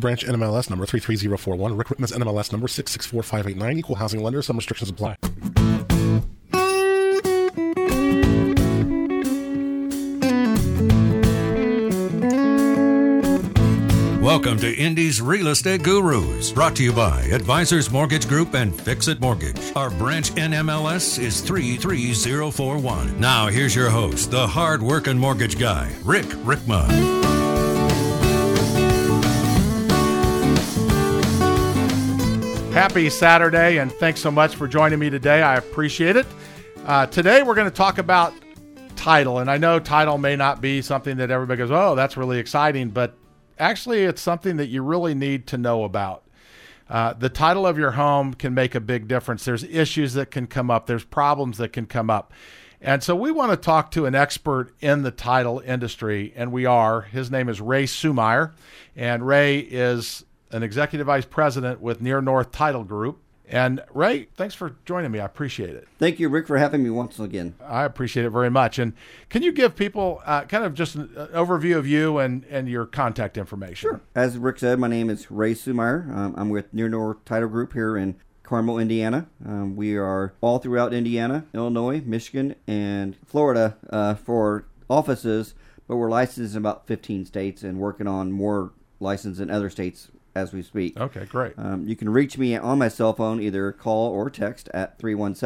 Branch NMLS number 33041. Rick Whitman's NMLS number 664589. Equal housing lender. Some restrictions apply. Welcome to Indy's Real Estate Gurus, brought to you by Advisors Mortgage Group and Fix It Mortgage. Our branch NMLS is 33041. Now here's your host, the hard-working mortgage guy, Rick Rickma. Happy Saturday, and thanks so much for joining me today. I appreciate it. Today we're going to talk about title, and I know title may not be something that everybody goes, oh, that's really exciting, but actually, it's something that you really need to know about. The title of your home can make a big difference. There's issues that can come up. There's problems that can come up. And so we want to talk to an expert in the title industry, and we are. His name is Ray Sumeyer, and Ray is an executive vice president with Near North Title Group. And Ray, thanks for joining me. I appreciate it. Thank you, Rick, for having me once again. I appreciate it very much. And can you give people kind of just an overview of you and your contact information? Sure. As Rick said, my name is Ray Sumeyer. I'm with Near North Title Group here in Carmel, Indiana. We are all throughout Indiana, Illinois, Michigan, and Florida for offices, but we're licensed in about 15 states and working on more licenses in other states as we speak. Okay, great. You can reach me on my cell phone, either call or text at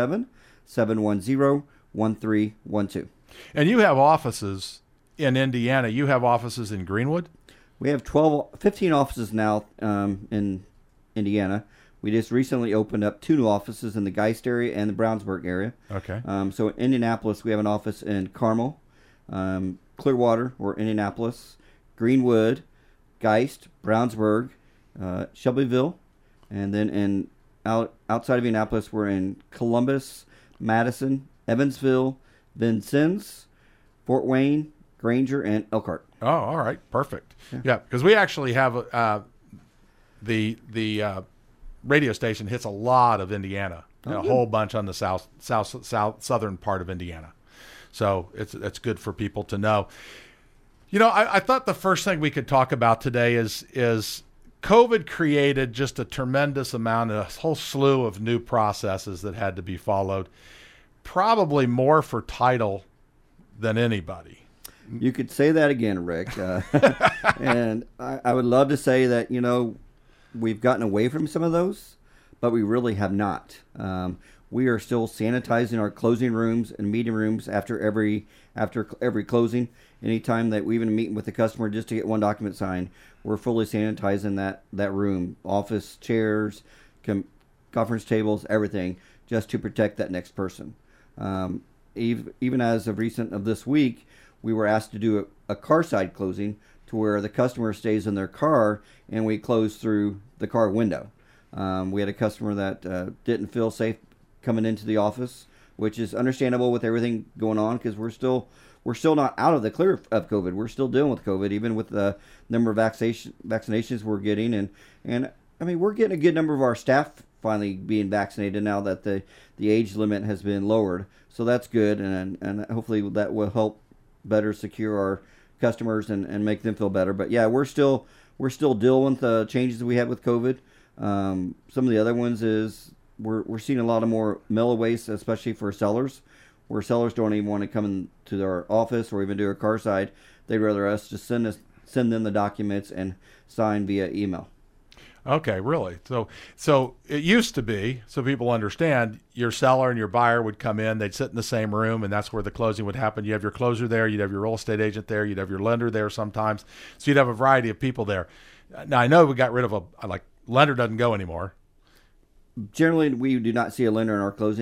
317-710-1312. And you have offices in Indiana. You have offices in Greenwood? We have 15 offices now in Indiana. We just recently opened up 2 new offices in the Geist area and the Brownsburg area. Okay. So in Indianapolis, we have an office in Carmel, Clearwater, or Indianapolis, Greenwood, Geist, Brownsburg, Shelbyville, and then outside of Indianapolis, we're in Columbus, Madison, Evansville, Vincennes, Fort Wayne, Granger, and Elkhart. Oh, all right, perfect. Yeah, because we actually have the radio station hits a lot of Indiana, a whole bunch on the southern part of Indiana. So it's good for people to know. You know, I thought the first thing we could talk about today is COVID created just a tremendous amount, a whole slew of new processes that had to be followed, probably more for title than anybody. You could say that again, Rick. And I would love to say that, you know, we've gotten away from some of those, but we really have not. We are still sanitizing our closing rooms and meeting rooms after every closing. Anytime that we even meet with the customer just to get one document signed, we're fully sanitizing that room, office chairs, conference tables, everything, just to protect that next person. Even as of recent of this week, we were asked to do a car side closing to where the customer stays in their car and we close through the car window. We had a customer that didn't feel safe coming into the office, which is understandable with everything going on because we're still not out of the clear of COVID. We're still dealing with COVID, even with the number of vaccinations we're getting. And I mean, we're getting a good number of our staff finally being vaccinated now that the age limit has been lowered. So that's good. And hopefully that will help better secure our customers and make them feel better. But yeah, we're still dealing with the changes that we had with COVID. Some of the other ones is we're seeing a lot of more mail aways, especially for sellers, where sellers don't even want to come into their office or even do a car side. They'd rather us just send them the documents and sign via email. Okay, really? So it used to be, so people understand, your seller and your buyer would come in, they'd sit in the same room, and that's where the closing would happen. You have your closer there, you'd have your real estate agent there, you'd have your lender there sometimes. So you'd have a variety of people there. Now, I know we got rid of lender doesn't go anymore. Generally, we do not see a lender in our closing.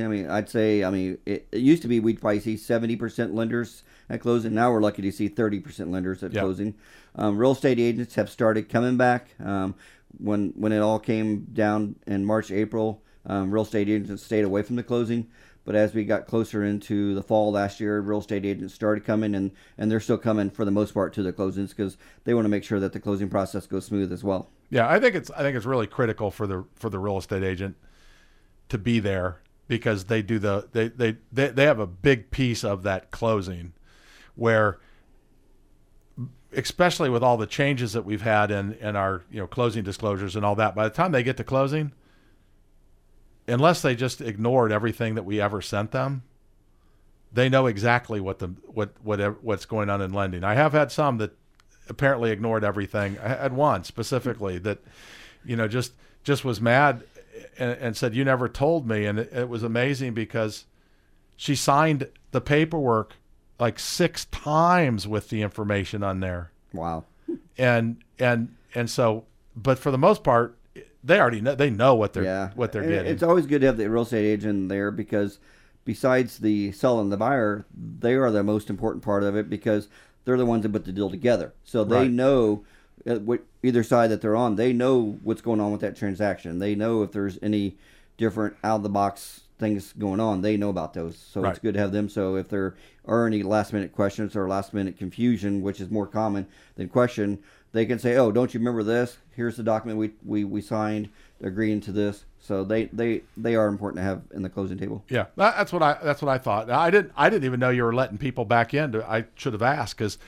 It used to be we'd probably see 70% lenders at closing. Now we're lucky to see 30% lenders at closing. Real estate agents have started coming back. When it all came down in March, April, real estate agents stayed away from the closing. But as we got closer into the fall last year, real estate agents started coming, and they're still coming for the most part to the closings because they want to make sure that the closing process goes smooth as well. Yeah, I think it's really critical for the real estate agent to be there because they do they have a big piece of that closing where especially with all the changes that we've had in our closing disclosures and all that, by the time they get to closing, unless they just ignored everything that we ever sent them, they know exactly what's going on in lending. I have had some that apparently ignored everything. I had one specifically that just was mad and said, "You never told me." And it was amazing because she signed the paperwork like 6 times with the information on there. Wow. And so, but for the most part, they already know. They know what they're getting. It's always good to have the real estate agent there because besides the seller and the buyer, they are the most important part of it because they're the ones that put the deal together. So they know either side that they're on. They know what's going on with that transaction. They know if there's any different out of the box things going on. They know about those. So it's good to have them. So if there are any last minute questions or last minute confusion, which is more common than question, they can say, "Oh, don't you remember this? Here's the document we signed agreeing to this." So they are important to have in the closing table. Yeah, that's what I thought. I didn't even know you were letting people back in. I should have asked because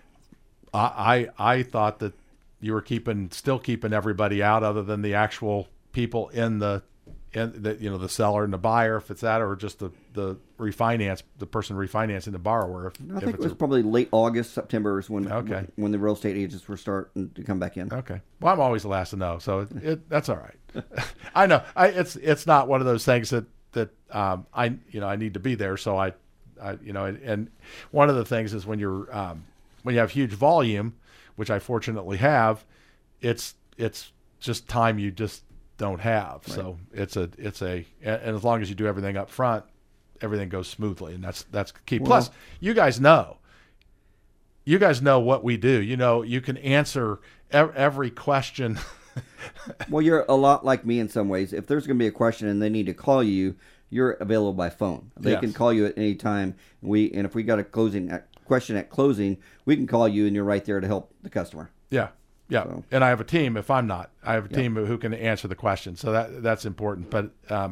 I thought that you were still keeping everybody out other than the actual people in the the seller and the buyer, if it's that, or just the person refinancing the borrower. I think it was probably late August, September is when the real estate agents were starting to come back in. Okay. Well, I'm always the last to know, so that's all right. I know. It's not one of those things that I need to be there. So I and one of the things is when you have huge volume, which I fortunately have, it's just time you just don't have. Right. So it's and as long as you do everything up front, everything goes smoothly, and that's key. Well, plus, you guys know what we do. You can answer every question. Well, you're a lot like me in some ways. If there's going to be a question and they need to call you, you're available by phone. They can call you at any time. And if we got a question at closing, we can call you, and you're right there to help the customer. Yeah. Yeah, so. And I have a team. If I'm not, I have a team who can answer the question. So that's important. But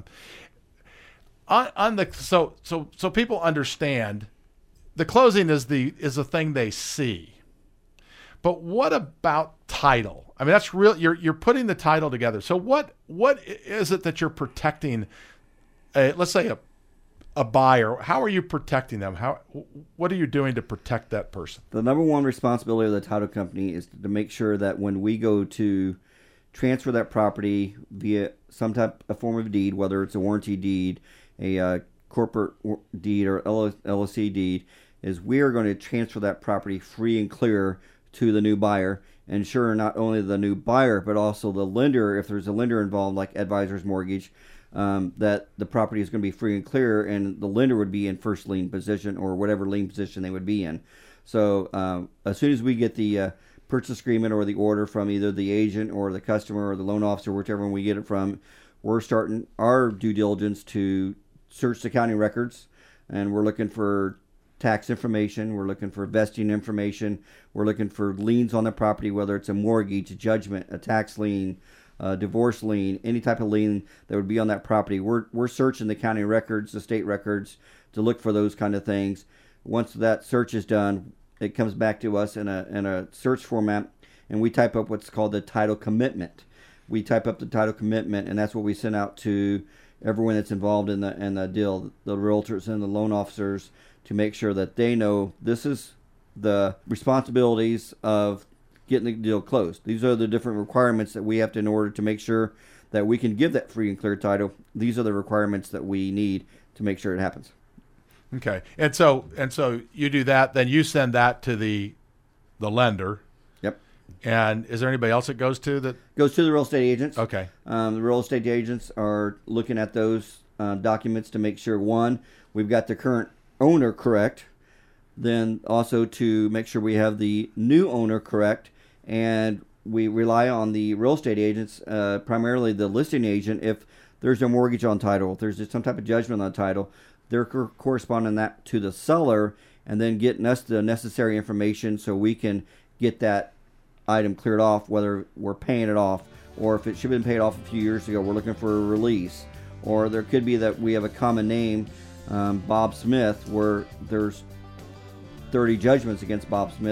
so people understand the closing is the thing they see. But what about title? I mean, that's real. You're putting the title together. So what is it that you're protecting? Let's say a buyer. How are you protecting them? What are you doing to protect that person? The number one responsibility of the title company is to make sure that when we go to transfer that property via some type of form of deed, whether it's a warranty deed, a corporate deed, or LLC deed, is we are going to transfer that property free and clear to the new buyer, ensure not only the new buyer but also the lender, if there's a lender involved like Advisors Mortgage, that the property is going to be free and clear, and the lender would be in first lien position or whatever lien position they would be in. So as soon as we get the purchase agreement or the order from either the agent or the customer or the loan officer, whichever one we get it from, we're starting our due diligence to search the county records, and we're looking for tax information, we're looking for vesting information, we're looking for liens on the property, whether it's a mortgage, a judgment, a tax lien, divorce lien, any type of lien that would be on that property. We're searching the county records, the state records, to look for those kind of things. Once that search is done, it comes back to us in a search format, and we type up what's called the title commitment. We type up the title commitment, and that's what we send out to everyone that's involved in the deal, the realtors and the loan officers, to make sure that they know this is the responsibilities of getting the deal closed. These are the different requirements that we have to, in order to make sure that we can give that free and clear title. These are the requirements that we need to make sure it happens. Okay. And so you do that, then you send that to the lender. Yep. And is there anybody else it goes to? That goes to the real estate agents. Okay. The real estate agents are looking at those documents to make sure, one, we've got the current owner correct, then also to make sure we have the new owner correct, and we rely on the real estate agents, primarily the listing agent. If there's a mortgage on title, if there's some type of judgment on title, they're corresponding that to the seller and then getting us the necessary information so we can get that item cleared off, whether we're paying it off or if it should have been paid off a few years ago, we're looking for a release. Or there could be that we have a common name, Bob Smith, where there's 30 judgments against Bob Smith,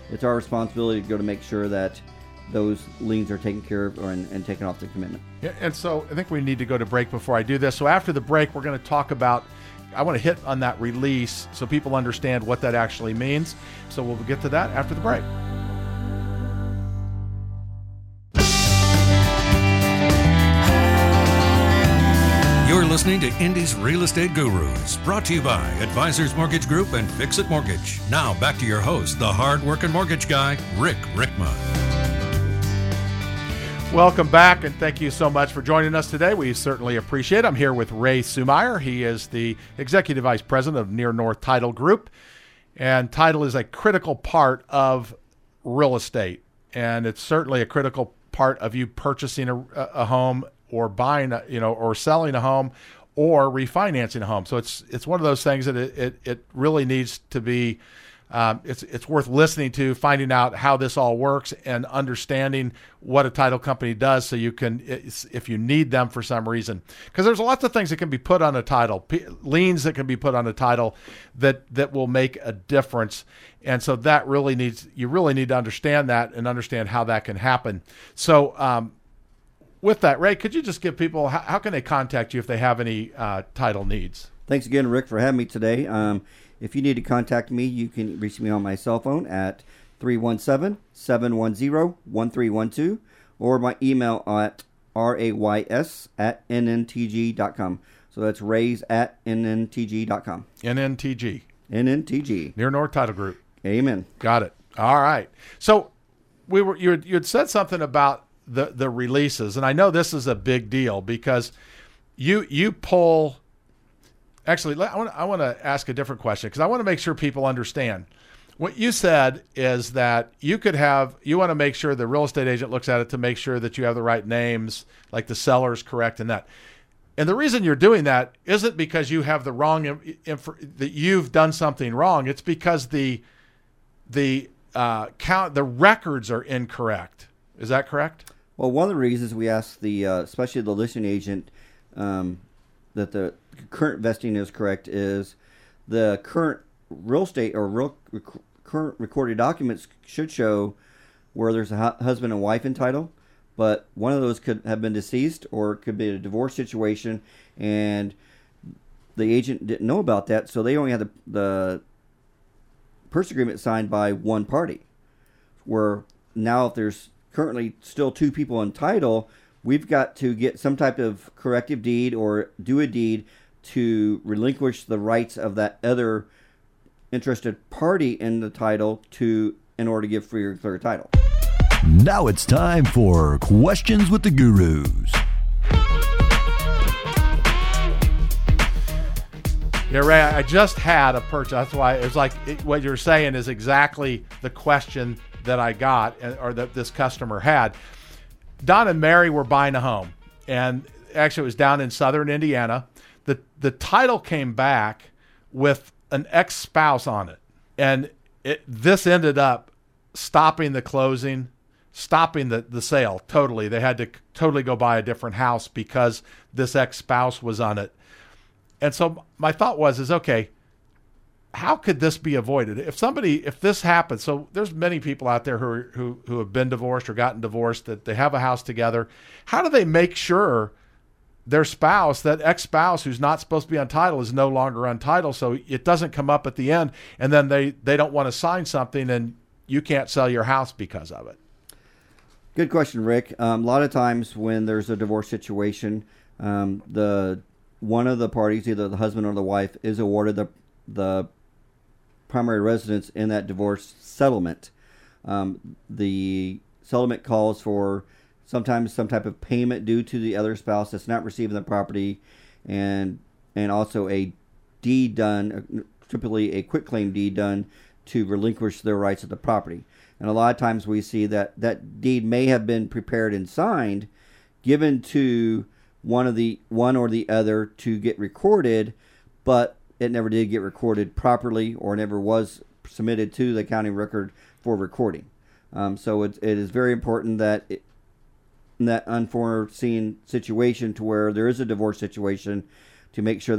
it's our responsibility to go to make sure that those liens are taken care of and taken off the commitment. Yeah, and so I think we need to go to break before I do this. So after the break, we're going to talk about, I want to hit on that release so people understand what that actually means. So we'll get to that after the break. You're listening to Indy's Real Estate Gurus, brought to you by Advisors Mortgage Group and Fix It Mortgage. Now back to your host, the hard-working mortgage guy, Rick Rickma. Welcome back, and thank you so much for joining us today. We certainly appreciate it. I'm here with Ray Sumeyer. He is the Executive Vice President of Near North Title Group, and title is a critical part of real estate, and it's certainly a critical part of you purchasing a home or buying, or selling a home or refinancing a home. So it's one of those things that it really needs to be. It's worth listening to, finding out how this all works, and understanding what a title company does, so you can, if you need them for some reason, because there's lots of things that can be put on a title, liens that can be put on a title that will make a difference, and so you really need to understand that and understand how that can happen. So with that, Ray, could you just give people how can they contact you if they have any title needs? Thanks again, Rick, for having me today. If you need to contact me, you can reach me on my cell phone at 317-710-1312 or my email at rays@nntg.com. So that's rays@nntg.com. NNTG. NNTG. Near North Title Group. Amen. Got it. All right. So you had said something about the releases, and I know this is a big deal because you pull. Actually, I want to ask a different question because I want to make sure people understand. What you said is that you want to make sure the real estate agent looks at it to make sure that you have the right names, like the seller's correct and that. And the reason you're doing that isn't because you have the wrong that you've done something wrong. It's because the records are incorrect. Is that correct? Well, one of the reasons we ask especially the listing agent, that the current vesting is correct is the current real estate or current recorded documents should show where there's a husband and wife in title, but one of those could have been deceased or it could be a divorce situation, and the agent didn't know about that, so they only had the purchase agreement signed by one party. Where now, if there's currently still two people in title, we've got to get some type of corrective deed or do a deed to relinquish the rights of that other interested party in the title in order to give free or clear title. Now it's time for Questions with the Gurus. Yeah, Ray, I just had a purchase. That's why it was like what you're saying is exactly the question that I got or that this customer had. Don and Mary were buying a home, and actually it was down in southern Indiana. The title came back with an ex-spouse on it, and this ended up stopping the closing, stopping the sale totally. They had to totally go buy a different house because this ex-spouse was on it. And so my thought is okay, how could this be avoided? If this happens, so there's many people out there who have been divorced or gotten divorced, that they have a house together. How do they make sure their spouse, that ex-spouse who's not supposed to be on title, is no longer on title, so it doesn't come up at the end, and then they don't want to sign something and you can't sell your house because of it? Good question, Rick. A lot of times when there's a divorce situation, one of the parties, either the husband or the wife, is awarded the primary residence in that divorce settlement. The settlement calls for sometimes some type of payment due to the other spouse that's not receiving the property, and also a deed done, typically a quitclaim deed done to relinquish their rights of the property. And a lot of times we see that deed may have been prepared and signed, given to one or the other to get recorded, but it never did get recorded properly or never was submitted to the county record for recording. So it is very important that in that unforeseen situation to where there is a divorce situation, to make sure that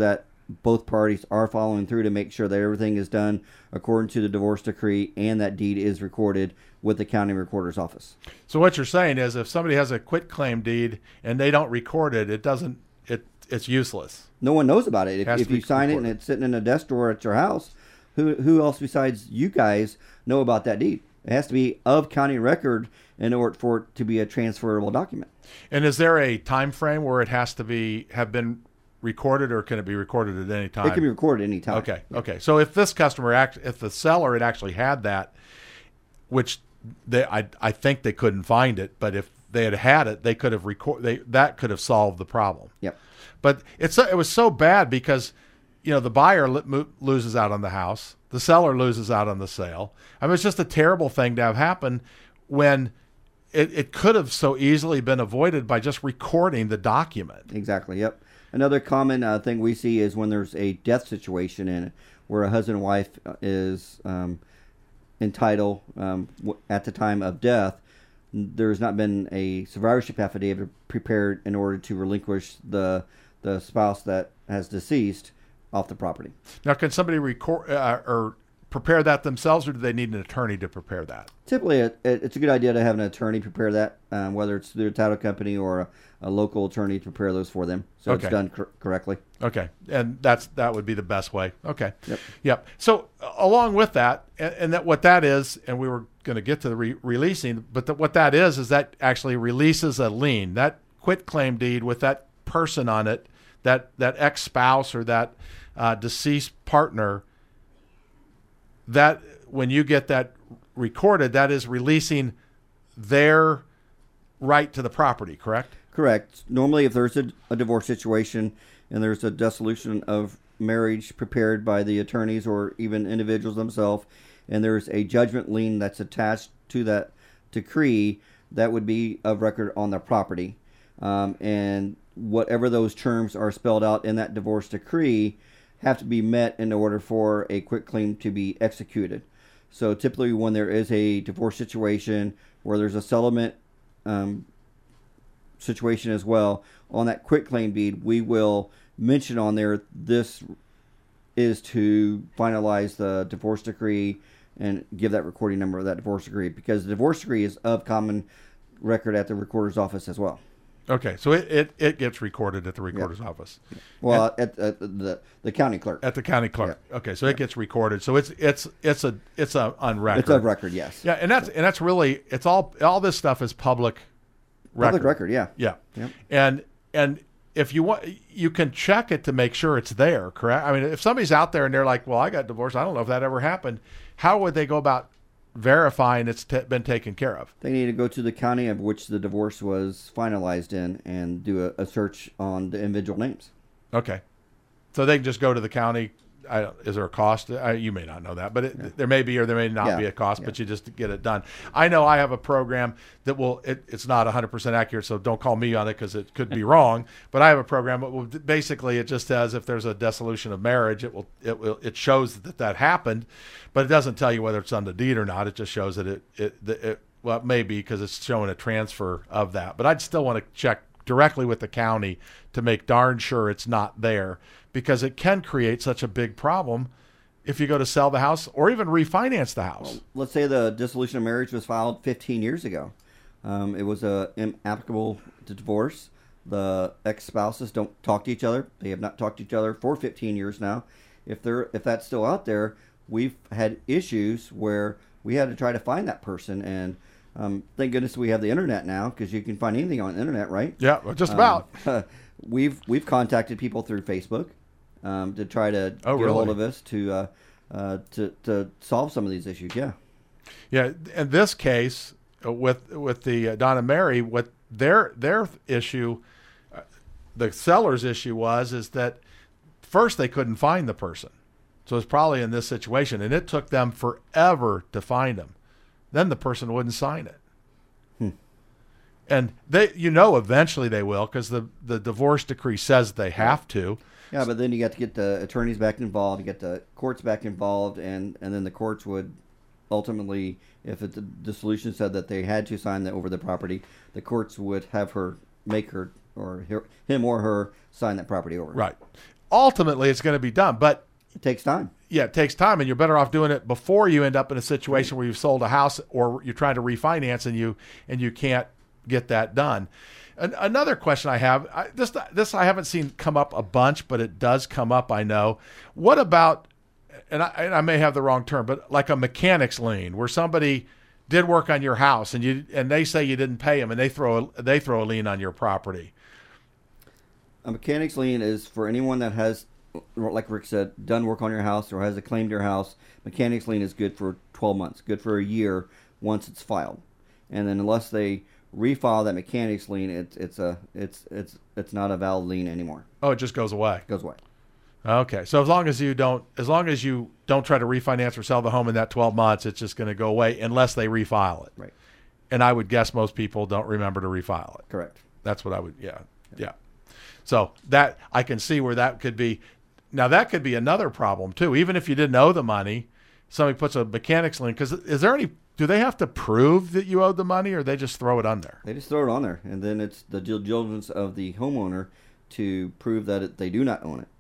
both parties are following through to make sure that everything is done according to the divorce decree and that deed is recorded with the county recorder's office. So what you're saying is if somebody has a quitclaim deed and they don't record it, it's useless. No one knows about it. Has If to be you sign it and recorded. it's sitting in a desk drawer at your house, who else besides you guys know about that deed? It has to be of county record in order for it to be a transferable document. And is there a time frame where it has to have been recorded, or can it be recorded at any time? It can be recorded any time. Okay. So if this customer, if the seller had actually had that, which I think they couldn't find it, but if they had it, they could have that could have solved the problem. Yep. But it was so bad because, the buyer loses out on the house, the seller loses out on the sale. I mean, it's just a terrible thing to have happen when it could have so easily been avoided by just recording the document. Exactly. Yep. Another common thing we see is when there's a death situation in it, where a husband and wife is entitled at the time of death. There's not been a survivorship affidavit prepared in order to relinquish the spouse that has deceased off the property. Now, can somebody record or prepare that themselves, or do they need an attorney to prepare that? Typically, it's a good idea to have an attorney prepare that, whether it's through a title company or a local attorney to prepare those for them, so Okay. it's done correctly. Okay, and that would be the best way. Okay. Yep. Yep. So along with that, and that what that is, and we were going to get to the releasing, but what that is that actually releases a lien. That quitclaim deed with that person on it, that ex-spouse or that deceased partner, that when you get that recorded, that is releasing their right to the property, correct? Correct. Normally, if there's a divorce situation and there's a dissolution of marriage prepared by the attorneys or even individuals themselves, and there's a judgment lien that's attached to that decree, that would be of record on the property. And whatever those terms are spelled out in that divorce decree have to be met in order for a quitclaim to be executed. So typically when there is a divorce situation where there's a settlement situation as well, on that quitclaim deed, we will mention on there this is to finalize the divorce decree and give that recording number of that divorce decree, because the divorce decree is of common record at the recorder's office as well. Okay, so it gets recorded at the recorder's office. Well, at the county clerk. At the county clerk. Yeah. Okay, so it gets recorded. So it's on record. It's of record, yes. Yeah, and that's really, it's all this stuff is public record. Public record, yeah. Yeah. Yep. And if you want, you can check it to make sure it's there, correct? I mean, if somebody's out there and they're like, well, I got divorced, I don't know if that ever happened, how would they go about verifying it's been taken care of? They need to go to the county of which the divorce was finalized in and do a search on the individual names. Okay. So they can just go to the county. Is there a cost? You may not know that, but there may be or there may not be a cost, but you just get it done. I know I have a program that it's not 100% accurate, so don't call me on it because it could be wrong, but I have a program that will basically, it just says if there's a dissolution of marriage, it shows that happened, but it doesn't tell you whether it's on the deed or not. It just shows that it may be because it's showing a transfer of that. But I'd still want to check directly with the county to make darn sure it's not there, because it can create such a big problem if you go to sell the house or even refinance the house. Well, let's say the dissolution of marriage was filed 15 years ago. It was inapplicable to divorce. The ex-spouses don't talk to each other. They have not talked to each other for 15 years now. If that's still out there, we've had issues where we had to try to find that person, and thank goodness we have the internet now, because you can find anything on the internet, right? Yeah, just about. We've contacted people through Facebook to try to get a hold of us to solve some of these issues. Yeah. Yeah. In this case, with the Don and Mary, what their issue, the seller's issue is that first they couldn't find the person, so it's probably in this situation, and it took them forever to find him. Then the person wouldn't sign it. And eventually they will, because the divorce decree says they have to. Yeah, but then you got to get the attorneys back involved, you get the courts back involved, and then the courts would ultimately, if the dissolution said that they had to sign over the property, the courts would have him or her sign that property over. Right. ultimately it's going to be done. But It takes time. yeah, it takes time, and you're better off doing it before you end up in a situation where you've sold a house or you're trying to refinance and you can't get that done. Another question I have, this I haven't seen come up a bunch, but it does come up, I know. What about, and I may have the wrong term, but like a mechanic's lien, where somebody did work on your house and they say you didn't pay them, and they throw a lien on your property. A mechanic's lien is for anyone that has, like Rick said, done work on your house or has a claim to your house. Mechanic's lien is good for 12 months, good for a year once it's filed, and then unless they refile that mechanic's lien, it's not a valid lien anymore. Oh, it just goes away. It goes away. Okay, so as long as you don't try to refinance or sell the home in that 12 months, it's just going to go away unless they refile it. Right. And I would guess most people don't remember to refile it. Correct. That's what I would. Yeah. So that I can see where that could be. Now that could be another problem too. Even if you didn't owe the money, somebody puts a mechanic's lien. Because do they have to prove that you owed the money, or they just throw it on there? They just throw it on there, and then it's the due diligence of the homeowner to prove that they do not own it.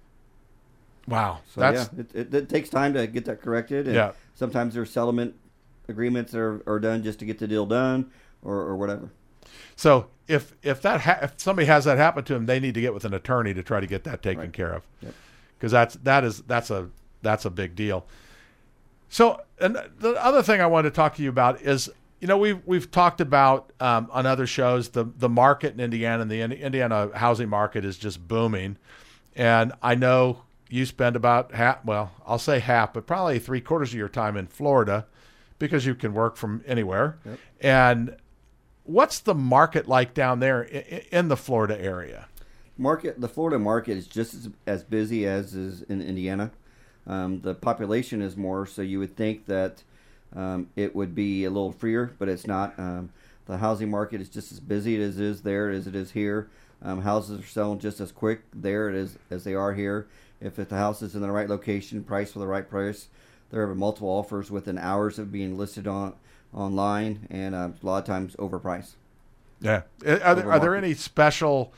Wow. So it takes time to get that corrected. And sometimes there's settlement agreements are done just to get the deal done or whatever. So if somebody has that happen to them, they need to get with an attorney to try to get that taken care of, because that's a big deal. So, and the other thing I wanted to talk to you about is, we've talked about on other shows the market in Indiana, and the Indiana housing market is just booming, and I know you spend about I'll say half, but probably 3/4 of your time in Florida, because you can work from anywhere. Yep. And what's the market like down there in the Florida area? The Florida market is just as busy as is in Indiana. The population is more, so you would think that it would be a little freer, but it's not. The housing market is just as busy as it is there as it is here. Houses are selling just as quick there as they are here. If the house is in the right location, priced for the right price, there are multiple offers within hours of being listed online, and a lot of times overpriced. Yeah. Are there any special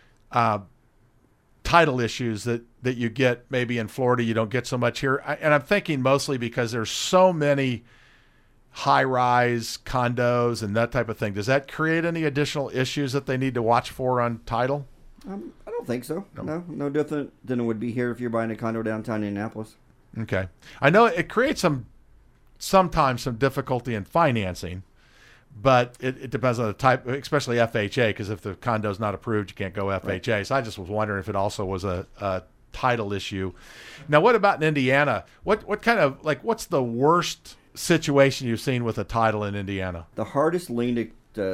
title issues that you get maybe in Florida you don't get so much here? And I'm thinking mostly because there's so many high-rise condos and that type of thing. Does that create any additional issues that they need to watch for on title? I don't think so. No different than it would be here if you're buying a condo downtown Indianapolis. Okay. I know it creates sometimes some difficulty in financing, but it depends on the type, especially FHA, because if the condo's not approved, you can't go FHA. Right. So I just was wondering if it also was a title issue. Now, what about in Indiana? What kind of, what's the worst situation you've seen with a title in Indiana? The hardest lien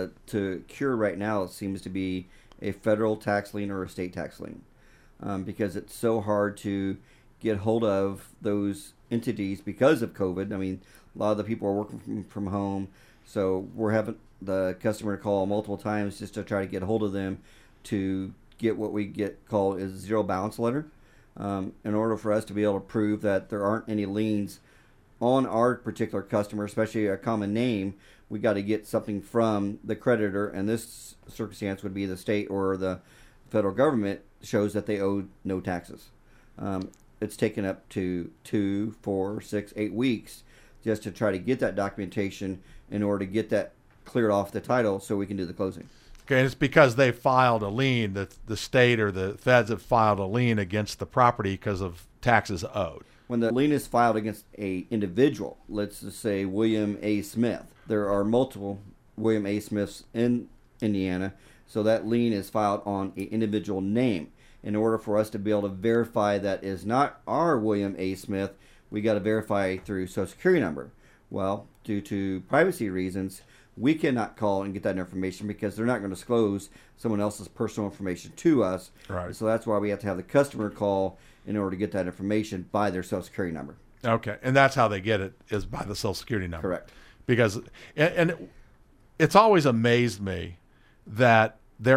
to cure right now seems to be a federal tax lien or a state tax lien, because it's so hard to get hold of those entities because of COVID. I mean, a lot of the people are working from home, so we're having the customer call multiple times just to try to get hold of them to get what we called a zero balance letter, in order for us to be able to prove that there aren't any liens on our particular customer, especially a common name. We got to get something from the creditor, and this circumstance would be the state or the federal government, shows that they owe no taxes. It's taken up to 2, 4, 6, 8 weeks just to try to get that documentation in order to get that cleared off the title so we can do the closing. Okay, and it's because they filed a lien, that the state or the feds have filed a lien against the property because of taxes owed. When the lien is filed against a individual, let's just say William A. Smith, there are multiple William A. Smiths in Indiana, so that lien is filed on an individual name. In order for us to be able to verify that is not our William A. Smith, we got to verify through Social Security number. Well, due to privacy reasons, we cannot call and get that information because they're not going to disclose someone else's personal information to us. Right. So that's why we have to have the customer call in order to get that information by their Social Security number. Okay, and that's how they get it, is by the Social Security number. Correct. Because, and it's always amazed me that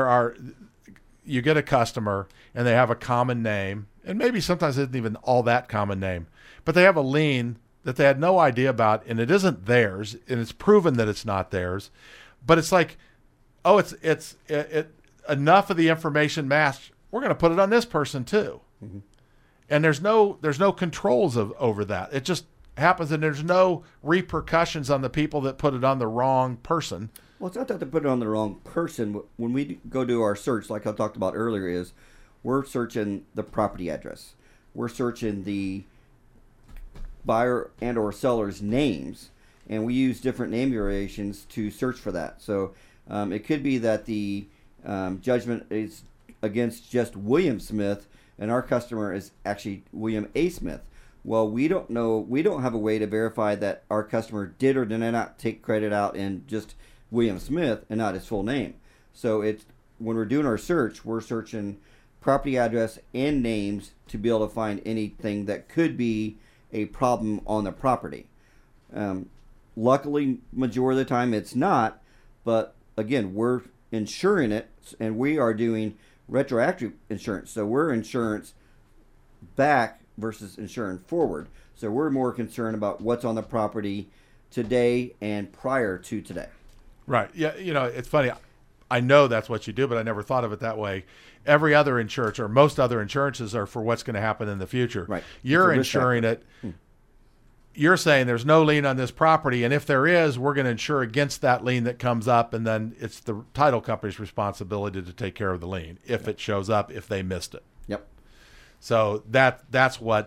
you get a customer and they have a common name, and maybe sometimes it isn't even all that common name, but they have a lien that they had no idea about, and it isn't theirs, and it's proven that it's not theirs, but it's like, oh, it's enough of the information matched, we're going to put it on this person too. and there's no controls over that. It just happens, and there's no repercussions on the people that put it on the wrong person. Well, it's not that they put it on the wrong person. When we go do our search, like I talked about earlier, is we're searching the property address. We're searching the buyer and or seller's names, and we use different name variations to search for that. So it could be that the judgment is against just William Smith, and our customer is actually William A. Smith. Well, we don't know. We don't have a way to verify that our customer did or did not take credit out in just William Smith and not his full name. So it's when we're doing our search, we're searching property address and names to be able to find anything that could be a problem on the property. Luckily, majority of the time it's not, but again, we're insuring it, and we are doing retroactive insurance. So we're insurance back versus insuring forward. So we're more concerned about what's on the property today and prior to today. Right. Yeah. It's funny. I know that's what you do, but I never thought of it that way. Every other insurance, or most other insurances, are for what's going to happen in the future. Right. You're insuring it. You're saying there's no lien on this property, and if there is, we're going to insure against that lien that comes up, and then it's the title company's responsibility to take care of the lien if it shows up, if they missed it. Yep. So that's what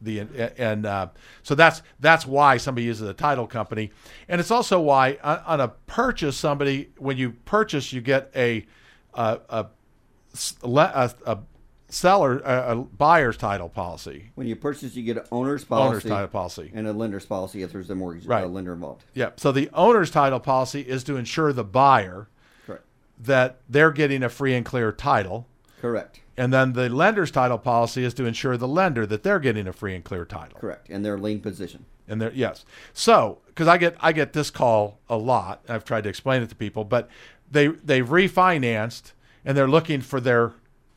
so that's why somebody uses a title company, and it's also why on a purchase, when you purchase, you get a buyer's title policy. When you purchase, you get an owner's policy, title policy, and a lender's policy if there's a mortgage lender involved. Yeah. So the owner's title policy is to ensure the buyer Correct. that they're getting a free and clear title. Correct. And then the lender's title policy is to ensure the lender that they're getting a free and clear title. Correct. And their lien position. And yes. So, because I get this call a lot, I've tried to explain it to people, but they've refinanced and they're looking for their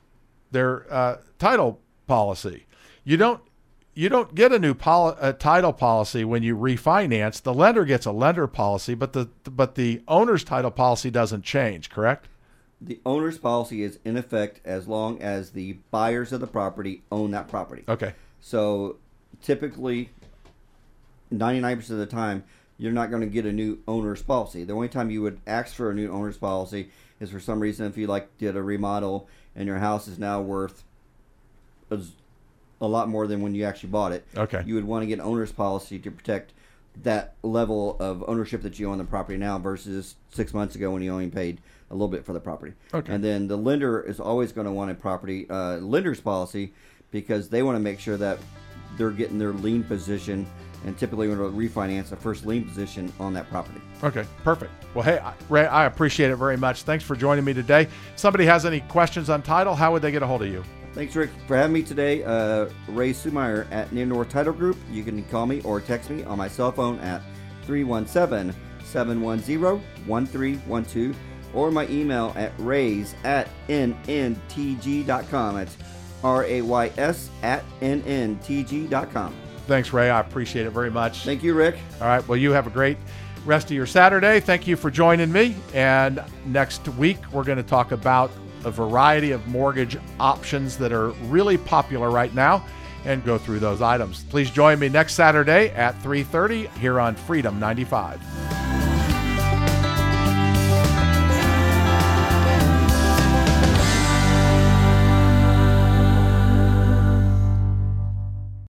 title policy. You don't get a new title policy when you refinance. The lender gets a lender policy, but the owner's title policy doesn't change. Correct? The owner's policy is in effect as long as the buyers of the property own that property. Okay. So typically, 99% of the time, you're not going to get a new owner's policy. The only time you would ask for a new owner's policy is for some reason if you did a remodel and your house is now worth a lot more than when you actually bought it. Okay. You would want to get an owner's policy to protect that level of ownership that you own the property now versus 6 months ago when you only paid a little bit for the property. Okay. And then the lender is always going to want a property lender's policy because they want to make sure that they're getting their lien position, and typically when they refinance, the first lien position on that property. Okay, perfect. Well, hey, Ray, I appreciate it very much. Thanks for joining me today. If somebody has any questions on title, how would they get a hold of you? Thanks, Rick, for having me today. Ray Sumeyer at Near North Title Group. You can call me or text me on my cell phone at 317-710-1312 or my email at rays@nntg.com. That's RAYS@nntg.com. Thanks, Ray. I appreciate it very much. Thank you, Rick. All right. Well, you have a great rest of your Saturday. Thank you for joining me. And next week, we're going to talk about a variety of mortgage options that are really popular right now and go through those items. Please join me next Saturday at 3:30 here on Freedom 95.